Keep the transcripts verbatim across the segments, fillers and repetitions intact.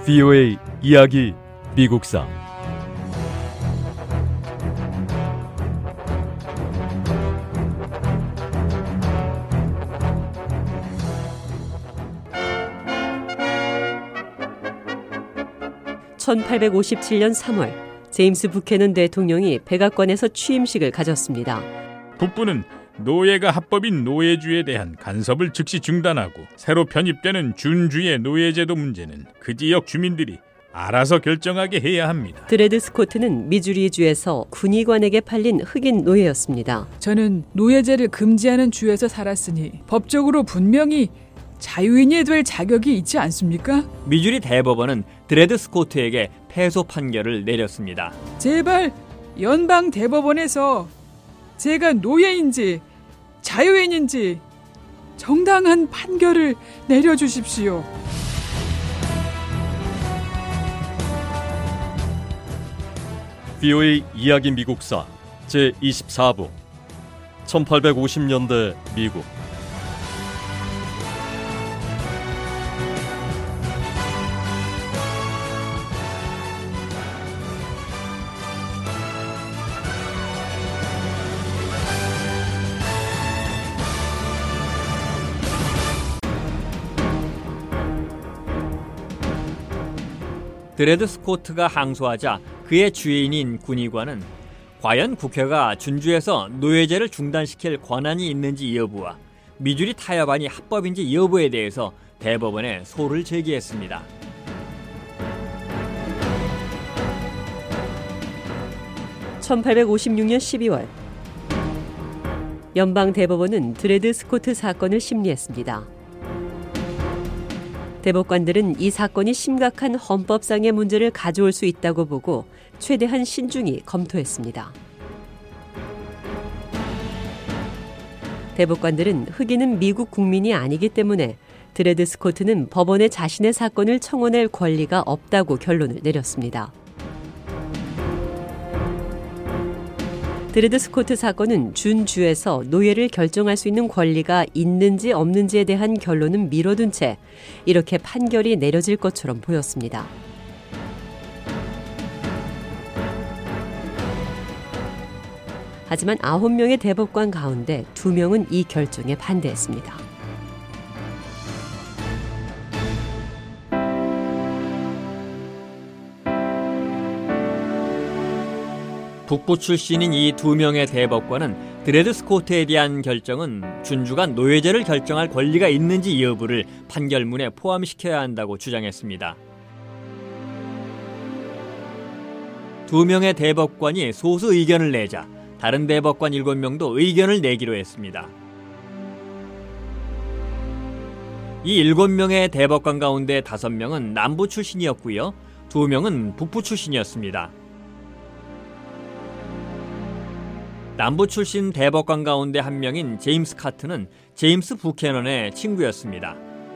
브이오에이 이야기 미국사 천팔백오십칠 년 삼월 제임스 부캐넌 대통령이 백악관에서 취임식을 가졌습니다. 북부는 노예가 합법인 노예주에 대한 간섭을 즉시 중단하고 새로 편입되는 준주의 노예제도 문제는 그 지역 주민들이 알아서 결정하게 해야 합니다. 드레드 스코트는 미주리주에서 군의관에게 팔린 흑인 노예였습니다. 저는 노예제를 금지하는 주에서 살았으니 법적으로 분명히 자유인이 될 자격이 있지 않습니까? 미주리 대법원은 드레드 스코트에게 패소 판결을 내렸습니다. 제발 연방 대법원에서 제가 노예인지 자유인인지 정당한 판결을 내려주십시오. 브이오에이 이야기 미국사 제이십사 부 천팔백오십 년대 미국. 드레드 스코트가 항소하자 그의 주인인 군의관은 과연 국회가 준주에서 노예제를 중단시킬 권한이 있는지 여부와 미주리 타협안이 합법인지 여부에 대해서 대법원에 소를 제기했습니다. 천팔백오십육 년 십이월 연방 대법원은 드레드 스코트 사건을 심리했습니다. 대법관들은 이 사건이 심각한 헌법상의 문제를 가져올 수 있다고 보고 최대한 신중히 검토했습니다. 대법관들은 흑인은 미국 국민이 아니기 때문에 드레드 스코트는 법원에 자신의 사건을 청원할 권리가 없다고 결론을 내렸습니다. 드레드 스코트 사건은 준주에서 노예를 결정할 수 있는 권리가 있는지 없는지에 대한 결론은 미뤄둔 채 이렇게 판결이 내려질 것처럼 보였습니다. 하지만 아홉 명의 대법관 가운데 두 명은 이 결정에 반대했습니다. 북부 출신인 이 두 명의 대법관은 드레드 스코트에 대한 결정은 준주가 노예제를 결정할 권리가 있는지 여부를 판결문에 포함시켜야 한다고 주장했습니다. 두 명의 대법관이 소수 의견을 내자 다른 대법관 일곱 명도 의견을 내기로 했습니다. 이 일곱 명의 대법관 가운데 다섯 명은 남부 출신이었고요. 두 명은 북부 출신이었습니다. 남부 출신 대법관 가운데 한 명인 제임스 카트는 제임스 부캐넌의 친구였습니다.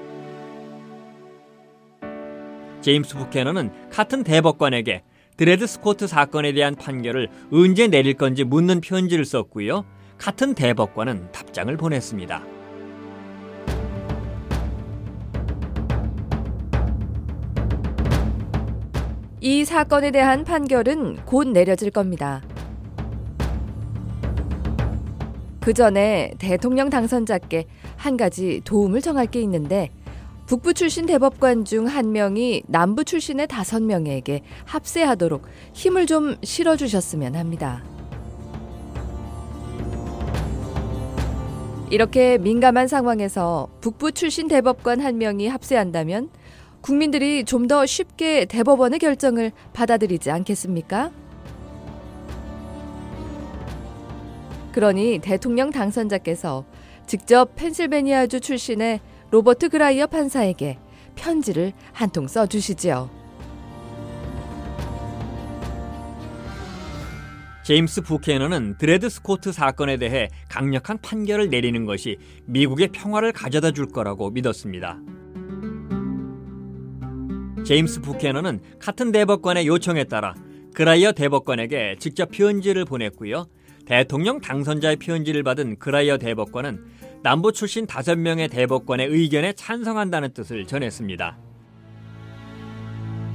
제임스 부캐넌은 카튼 대법관에게 드레드 스코트 사건에 대한 판결을 언제 내릴 건지 묻는 편지를 썼고요. 카튼 대법관은 답장을 보냈습니다. 이 사건에 대한 판결은 곧 내려질 겁니다. 그 전에 대통령 당선자께 한 가지 도움을 청할 게 있는데 북부 출신 대법관 중 한 명이 남부 출신의 다섯 명에게 합세하도록 힘을 좀 실어주셨으면 합니다. 이렇게 민감한 상황에서 북부 출신 대법관 한 명이 합세한다면 국민들이 좀 더 쉽게 대법원의 결정을 받아들이지 않겠습니까? 그러니 대통령 당선자께서 직접 펜실베니아주 출신의 로버트 그라이어 판사에게 편지를 한 통 써주시지요. 제임스 부캐넌은 드레드 스코트 사건에 대해 강력한 판결을 내리는 것이 미국의 평화를 가져다 줄 거라고 믿었습니다. 제임스 부캐넌은 카튼 대법관의 요청에 따라 그라이어 대법관에게 직접 편지를 보냈고요. 대통령 당선자의 편지를 받은 그라이어 대법관은 남부 출신 다섯 명의 대법관의 의견에 찬성한다는 뜻을 전했습니다.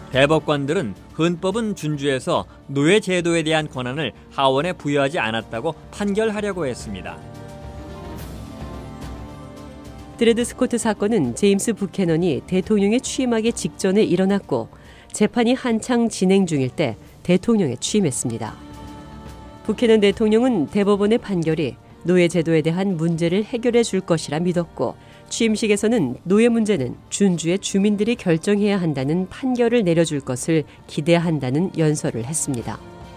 대법관들은 헌법은 준주에서 노예 제도에 대한 권한을 하원에 부여하지 않았다고 판결하려고 했습니다. 드레드 스코트 사건은 제임스 부캐넌이 대통령에 취임하기 직전에 일어났고 재판이 한창 진행 중일 때 대통령에 취임했습니다. 부캐넌 대통령은 대법원의 판결이 노예 제도에 대한 문제를 해결해 줄 것이라 믿었고 취임식에서는 노예 문제는 준주의 주민들이 결정해야 한다는 판결을 내려줄 것을 기대한다는 연설을 했습니다.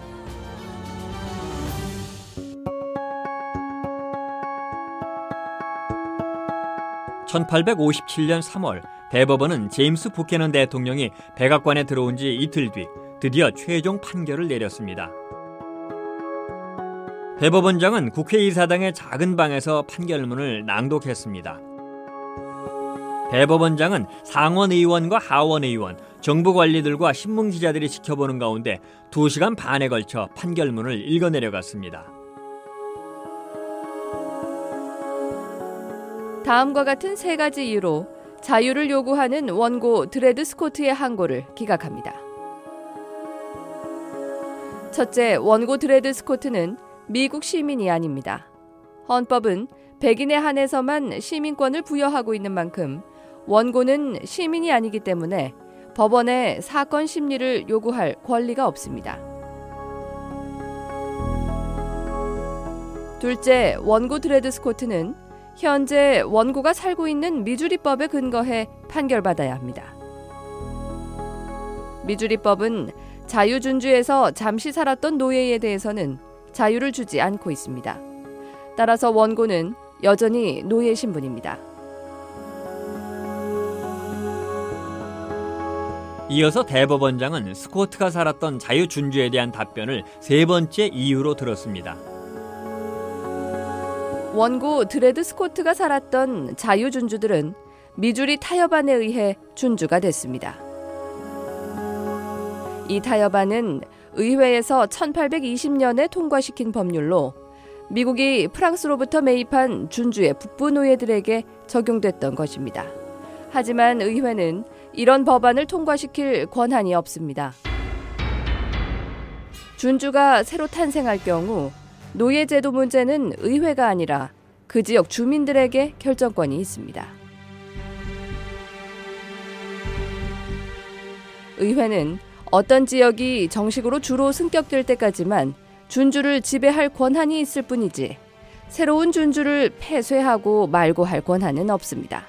천팔백오십칠 년 삼월 대법원은 제임스 부캐넌 대통령이 백악관에 들어온 지 이틀 뒤 드디어 최종 판결을 내렸습니다. 대법원장은 국회의사당의 작은 방에서 판결문을 낭독했습니다. 대법원장은 상원의원과 하원의원, 정부 관리들과 신문기자들이 지켜보는 가운데 두 시간 반에 걸쳐 판결문을 읽어내려갔습니다. 다음과 같은 세 가지 이유로 자유를 요구하는 원고 드레드 스코트의 항고를 기각합니다. 첫째, 원고 드레드 스코트는 미국 시민이 아닙니다. 헌법은 백인에 한해서만 시민권을 부여하고 있는 만큼 원고는 시민이 아니기 때문에 법원에 사건 심리를 요구할 권리가 없습니다. 둘째, 원고 드레드 스코트는 현재 원고가 살고 있는 미주리법에 근거해 판결받아야 합니다. 미주리법은 자유준주에서 잠시 살았던 노예에 대해서는 자유를 주지 않고 있습니다. 따라서 원고는 여전히 노예 신분입니다. 이어서 대법원장은 스코트가 살았던 자유준주에 대한 답변을 세 번째 이유로 들었습니다. 원고 드레드 스코트가 살았던 자유준주들은 미주리 타협안에 의해 준주가 됐습니다. 이 타협안은 의회에서 천팔백이십 년에 통과시킨 법률로 미국이 프랑스로부터 매입한 준주의 북부 노예들에게 적용됐던 것입니다. 하지만 의회는 이런 법안을 통과시킬 권한이 없습니다. 준주가 새로 탄생할 경우 노예제도 문제는 의회가 아니라 그 지역 주민들에게 결정권이 있습니다. 의회는 어떤 지역이 정식으로 주로 승격될 때까지만 준주를 지배할 권한이 있을 뿐이지 새로운 준주를 폐쇄하고 말고 할 권한은 없습니다.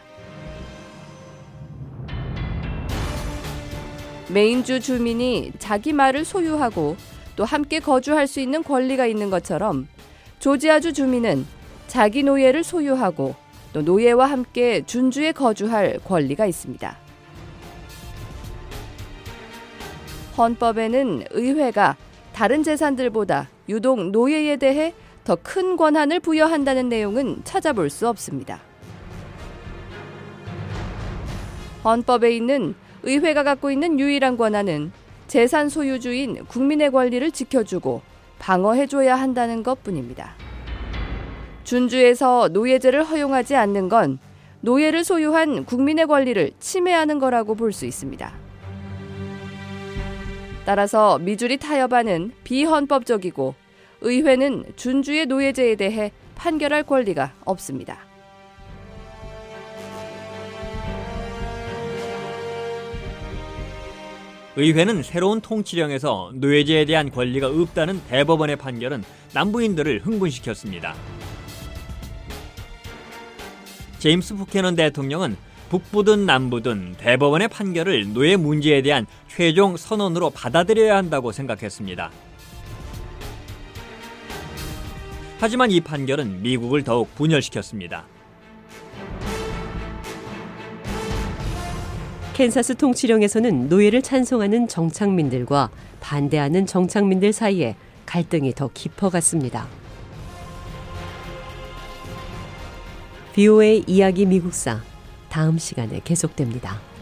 메인주 주민이 자기 말을 소유하고 또 함께 거주할 수 있는 권리가 있는 것처럼 조지아주 주민은 자기 노예를 소유하고 또 노예와 함께 준주에 거주할 권리가 있습니다. 헌법에는 의회가 다른 재산들보다 유독 노예에 대해 더 큰 권한을 부여한다는 내용은 찾아볼 수 없습니다. 헌법에 있는 의회가 갖고 있는 유일한 권한은 재산 소유주인 국민의 권리를 지켜주고 방어해줘야 한다는 것뿐입니다. 준주에서 노예제를 허용하지 않는 건 노예를 소유한 국민의 권리를 침해하는 거라고 볼 수 있습니다. 따라서 미주리 타협안은 비헌법적이고 의회는 준주의 노예제에 대해 판결할 권리가 없습니다. 의회는 새로운 통치령에서 노예제에 대한 권리가 없다는 대법원의 판결은 남부인들을 흥분시켰습니다. 제임스 부캐넌 대통령은 북부든 남부든 대법원의 판결을 노예 문제에 대한 최종 선언으로 받아들여야 한다고 생각했습니다. 하지만 이 판결은 미국을 더욱 분열시켰습니다. 캔사스 통치령에서는 노예를 찬성하는 정착민들과 반대하는 정착민들 사이에 갈등이 더 깊어갔습니다. 브이오에이 이야기 미국사 다음 시간에 계속됩니다.